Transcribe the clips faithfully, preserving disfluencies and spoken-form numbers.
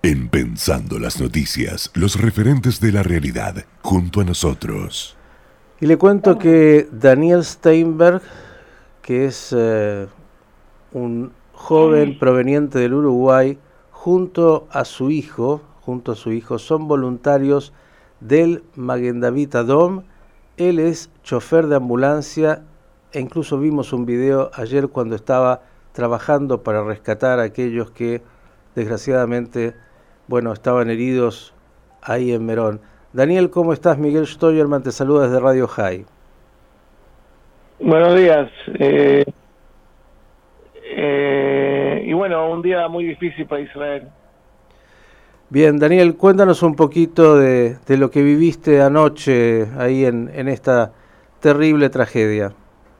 En Pensando las Noticias, los referentes de la realidad, junto a nosotros. Y le cuento que Daniel Steinberg, que es eh, un joven proveniente del Uruguay, junto a su hijo, junto a su hijo, son voluntarios del Magen David Adom. Él es chofer de ambulancia e incluso vimos un video ayer cuando estaba trabajando para rescatar a aquellos que desgraciadamente, bueno, estaban heridos ahí en Merón. Daniel, ¿cómo estás? Miguel Steuermann te saluda desde Radio High. Buenos días. Eh, eh, y bueno, un día muy difícil para Israel. Bien, Daniel, cuéntanos un poquito de, de lo que viviste anoche ahí en, en esta terrible tragedia.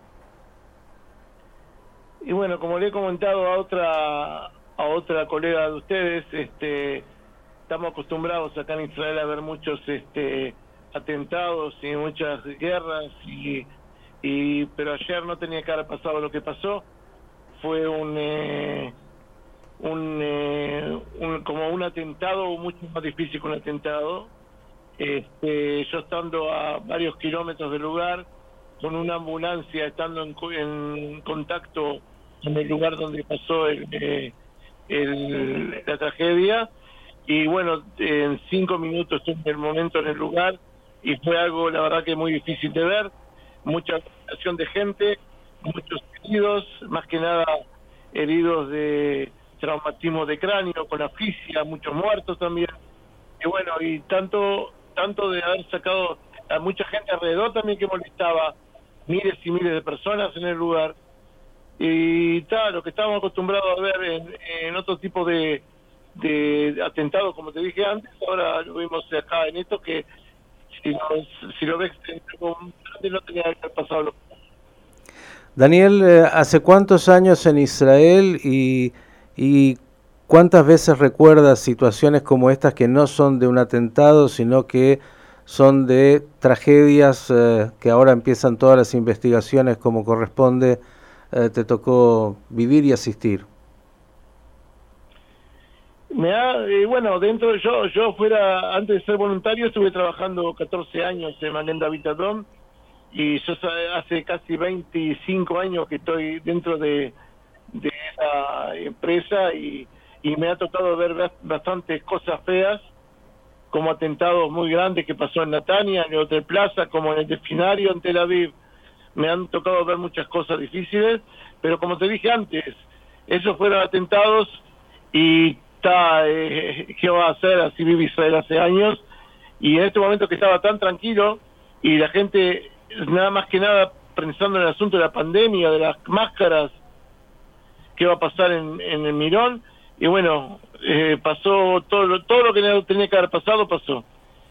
Y bueno, como le he comentado a otra a otra colega de ustedes, este, estamos acostumbrados acá en Israel a ver muchos este, atentados y muchas guerras, y, y pero ayer no tenía que haber pasado lo que pasó. Fue un, eh, un, eh, un como un atentado mucho más difícil que un atentado. Este, yo estando a varios kilómetros del lugar, con una ambulancia, estando en, en contacto en el lugar donde pasó el, eh, el, la tragedia, y bueno, en cinco minutos en el momento en el lugar, y fue algo, la verdad, que muy difícil de ver. Mucha acumulación de gente, muchos heridos, más que nada heridos de traumatismo de cráneo, con asfixia, muchos muertos también, y bueno, y tanto tanto de haber sacado a mucha gente alrededor también que molestaba, miles y miles de personas en el lugar. Y tal, lo que estábamos acostumbrados a ver en, en otro tipo de, de atentados, como te dije antes, ahora lo vimos acá en esto, que si lo, si lo ves, no tenía que haber pasado. Daniel, ¿hace cuántos años en Israel y, y cuántas veces recuerdas situaciones como estas que no son de un atentado, sino que son de tragedias eh, que ahora empiezan todas las investigaciones como corresponde? Eh, te tocó vivir y asistir. Me ha, eh, bueno, dentro de yo, yo fuera, antes de ser voluntario, estuve trabajando catorce años en Magen David Adom, y yo hace casi veinticinco años que estoy dentro de, de esa empresa, y, y me ha tocado ver bastantes cosas feas, como atentados muy grandes que pasó en Natania, en el Hotel Plaza, como en el Delfinario en Tel Aviv. Me han tocado ver muchas cosas difíciles, pero como te dije antes, esos fueron atentados, y está, eh, ¿qué va a hacer? Así vive Israel hace años, y en este momento que estaba tan tranquilo, y la gente nada más que nada pensando en el asunto de la pandemia, de las máscaras, qué va a pasar en, en el Mirón, y bueno, eh, pasó todo lo, todo lo que tenía que haber pasado, pasó.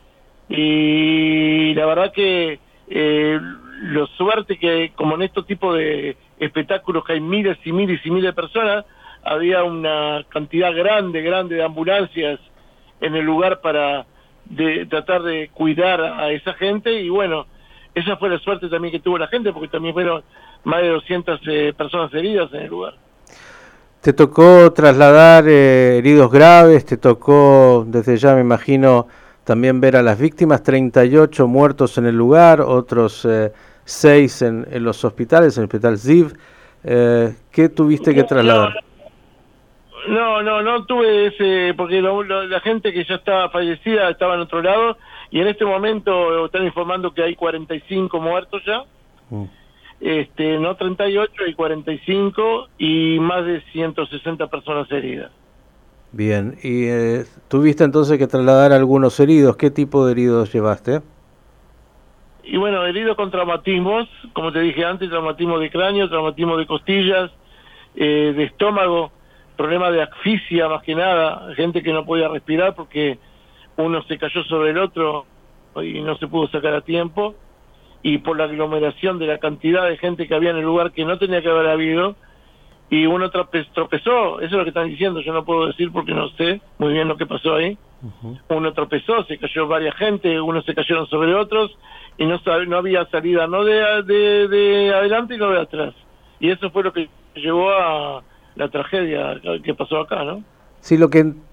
Y la verdad que eh, lo suerte que, como en estos tipos de espectáculos que hay miles y miles y miles de personas, había una cantidad grande, grande de ambulancias en el lugar para de, tratar de cuidar a esa gente, y bueno, esa fue la suerte también que tuvo la gente, porque también fueron más de doscientas eh, personas heridas en el lugar. ¿Te tocó trasladar eh, heridos graves? ¿Te tocó, desde ya me imagino, también ver a las víctimas? treinta y ocho muertos en el lugar, otros eh, seis en, en los hospitales, en el hospital Ziv. Eh, ¿Qué tuviste que trasladar? No, no, no tuve ese, porque lo, lo, la gente que ya estaba fallecida estaba en otro lado, y en este momento están informando que hay cuarenta y cinco muertos ya. Mm. Este, no treinta y ocho, y cuarenta y cinco, y más de ciento sesenta personas heridas. Bien, y eh, tuviste entonces que trasladar a algunos heridos. ¿Qué tipo de heridos llevaste? Y bueno, heridos con traumatismos, como te dije antes, traumatismo de cráneo, traumatismo de costillas, eh, de estómago, problema de asfixia más que nada, gente que no podía respirar porque uno se cayó sobre el otro y no se pudo sacar a tiempo, y por la aglomeración de la cantidad de gente que había en el lugar que no tenía que haber habido, y uno trope, tropezó, eso es lo que están diciendo, yo no puedo decir porque no sé muy bien lo que pasó ahí. Uh-huh. Uno tropezó, se cayó varias gente, unos se cayeron sobre otros, y no, no había salida no de, de, de adelante y no de atrás, y eso fue lo que llevó a la tragedia que pasó acá, ¿no? Sí, lo que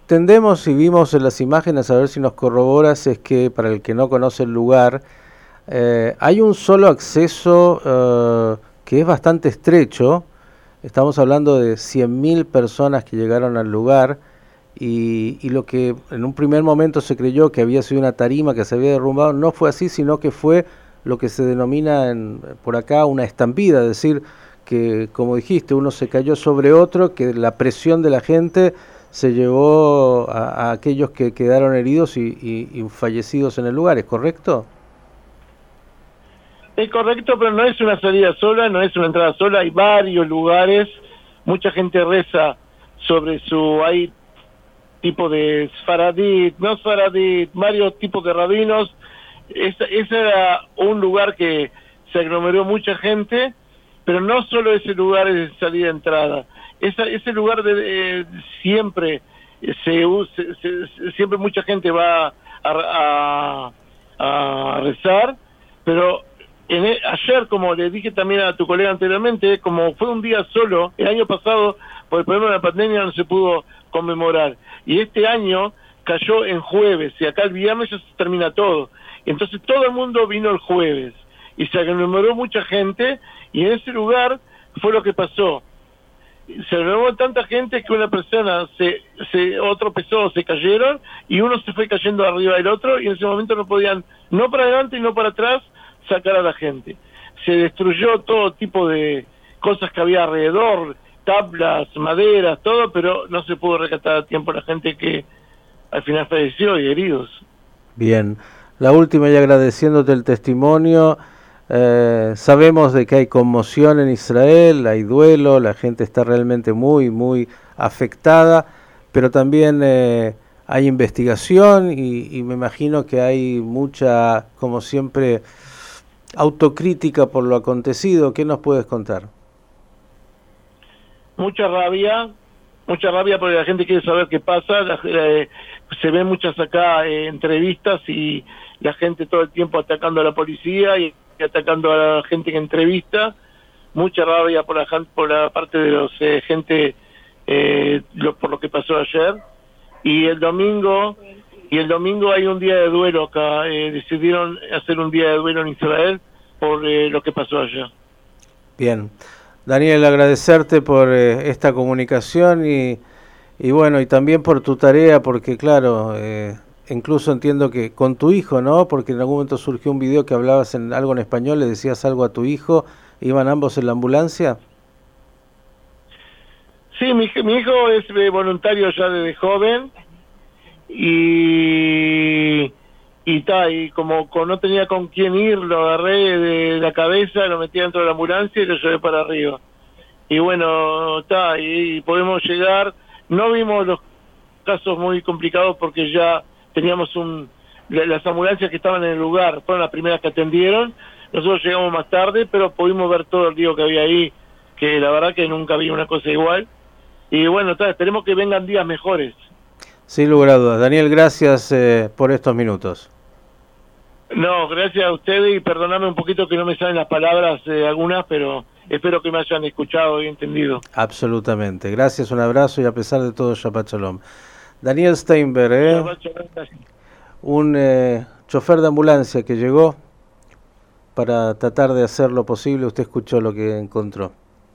entendemos y vimos en las imágenes, a ver si nos corroboras, es que para el que no conoce el lugar, eh, hay un solo acceso eh, que es bastante estrecho. Estamos hablando de cien mil personas que llegaron al lugar y, y lo que en un primer momento se creyó que había sido una tarima que se había derrumbado, no fue así, sino que fue lo que se denomina en, por acá una estampida, es decir, que como dijiste, uno se cayó sobre otro, que la presión de la gente se llevó a, a aquellos que quedaron heridos y, y, y fallecidos en el lugar, ¿es correcto? Es correcto, pero no es una salida sola, no es una entrada sola, hay varios lugares, mucha gente reza sobre su, hay tipo de Sfaradit, no Sfaradit, varios tipos de rabinos. Ese era un lugar que se aglomeró mucha gente, pero no solo ese lugar es de salida-entrada, esa, ese lugar de, eh, siempre se, se, se siempre mucha gente va a, a, a rezar, pero en el, ayer, como le dije también a tu colega anteriormente, como fue un día solo, el año pasado, por el problema de la pandemia no se pudo conmemorar, y este año cayó en jueves, y acá el viernes ya se termina todo, entonces todo el mundo vino el jueves, y se aglomeró mucha gente, y en ese lugar fue lo que pasó. Se aglomeró tanta gente que una persona, se, se otro pesó, se cayeron, y uno se fue cayendo arriba del otro, y en ese momento no podían, no para adelante y no para atrás, sacar a la gente. Se destruyó todo tipo de cosas que había alrededor, tablas, maderas, todo, pero no se pudo rescatar a tiempo a la gente que al final falleció y heridos. Bien, la última y agradeciéndote el testimonio, eh, sabemos de que hay conmoción en Israel, hay duelo, la gente está realmente muy, muy afectada, pero también eh, hay investigación y, y me imagino que hay mucha, como siempre, autocrítica por lo acontecido. ¿Qué nos puedes contar? Mucha rabia, mucha rabia porque la gente quiere saber qué pasa, la, eh, se ven muchas acá eh, entrevistas y la gente todo el tiempo atacando a la policía y, y atacando a la gente que entrevista, mucha rabia por la, por la parte de los eh, gente eh, lo, por lo que pasó ayer, y el domingo y el domingo hay un día de duelo acá, eh, decidieron hacer un día de duelo en Israel por eh, lo que pasó ayer. Bien, Daniel, agradecerte por eh, esta comunicación y, y bueno, y también por tu tarea, porque claro, eh, incluso entiendo que con tu hijo, ¿no? Porque en algún momento surgió un video que hablabas en algo en español, le decías algo a tu hijo, ¿iban ambos en la ambulancia? Sí, mi, mi hijo es eh, voluntario ya desde joven, y y ta, y como, como no tenía con quién ir, lo agarré de la cabeza, lo metí dentro de la ambulancia y lo llevé para arriba. Y bueno, ta, y, y podemos llegar, no vimos los casos muy complicados porque ya teníamos un, las ambulancias que estaban en el lugar, fueron las primeras que atendieron, nosotros llegamos más tarde, pero pudimos ver todo el lío que había ahí, que la verdad que nunca vi una cosa igual. Y bueno, ta, esperemos que vengan días mejores. Sin lugar a dudas. Daniel, gracias eh, por estos minutos. No, gracias a ustedes y perdoname un poquito que no me salen las palabras eh, algunas, pero espero que me hayan escuchado y entendido. Absolutamente. Gracias, un abrazo y a pesar de todo, Shabbat Shalom. Daniel Steinberg, ¿eh? Shabbat Shalom. un eh, chofer de ambulancia que llegó para tratar de hacer lo posible. Usted escuchó lo que encontró.